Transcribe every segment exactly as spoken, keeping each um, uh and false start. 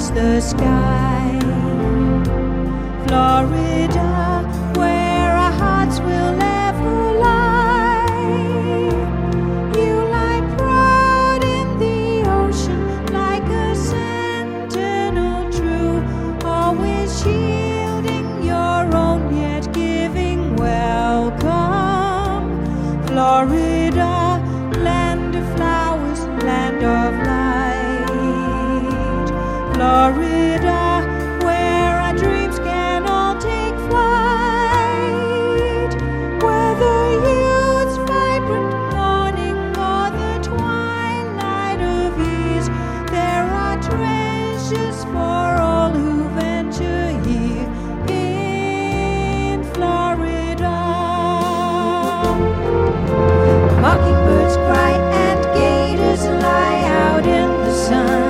the sky. Florida, where our hearts will ever lie. You lie proud in the ocean like a sentinel true, always shielding your own yet giving welcome. Florida, land of flowers, land of light. Florida, where our dreams can all take flight. Whether youth's vibrant morning or the twilight of years, there are treasures for all who venture here in Florida. Mockingbirds cry and gators lie out in the sun.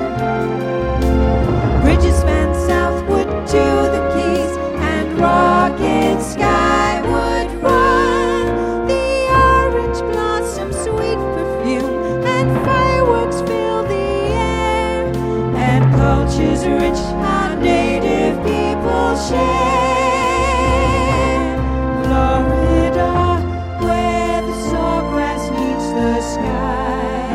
Bridges span southward to the Keys and rockets skyward run. The orange blossom, sweet perfume, and fireworks fill the air, and cultures rich our native people share. Florida, where the sawgrass meets the sky.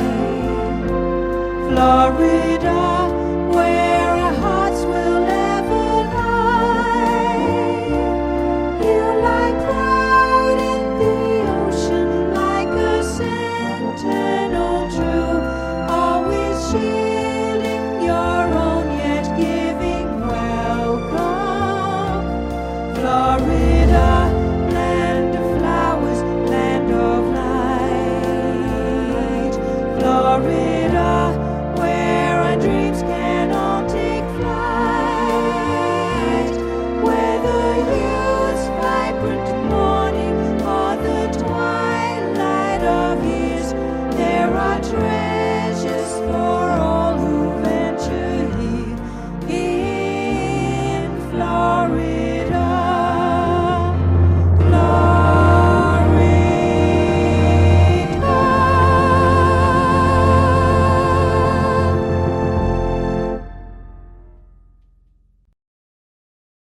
Florida, where our hearts will ever lie. You lie proud in the ocean like a sentinel true, always shielding your own yet giving welcome. Florida, land of flowers, land of light. Florida,